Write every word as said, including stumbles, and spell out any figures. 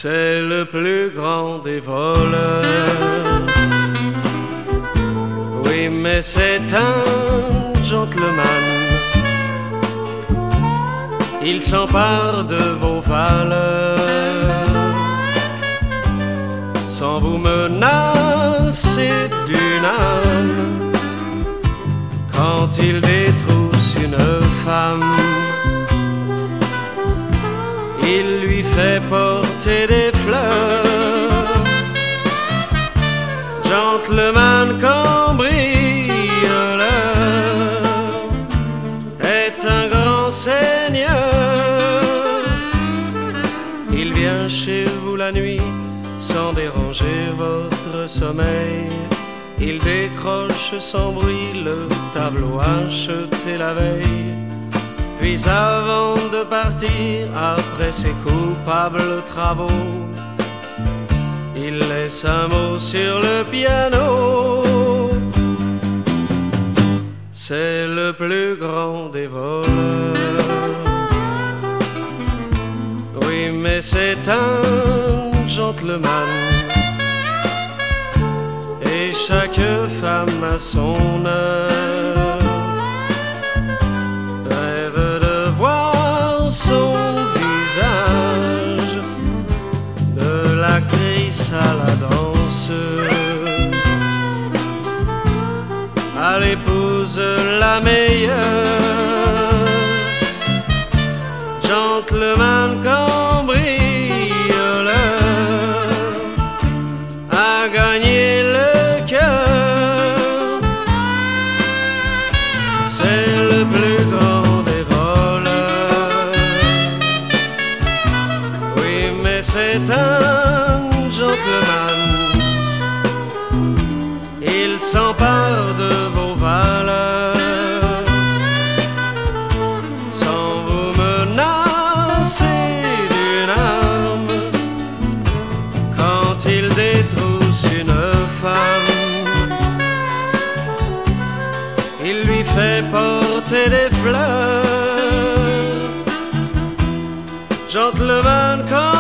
C'est le plus grand des voleurs. Oui, mais c'est un gentleman. Il s'empare de vos valeurs sans vous menacer d'une âme. Quand il détrousse une femme, il lui fait porter des fleurs. Gentleman cambrioleur est un grand seigneur. Il vient chez vous la nuit sans déranger votre sommeil. Il décroche sans bruit le tableau acheté la veille. Puis avant de partir, après ses coupables travaux, il laisse un mot sur le piano. C'est le plus grand des voleurs. Oui, mais c'est un gentleman. Et chaque femme a son heure. Rêve de voir son visage, de l'actrice à la danseuse, à l'épouse la meilleure. Gentleman cambrioleur a gagné le cœur. C'est le plus grand des voleurs. Oui, mais c'est un gentleman. Il s'empare de vos valeurs sans vous menacer d'une arme. Quand il détrousse une femme, il lui fait porter des fleurs. Gentleman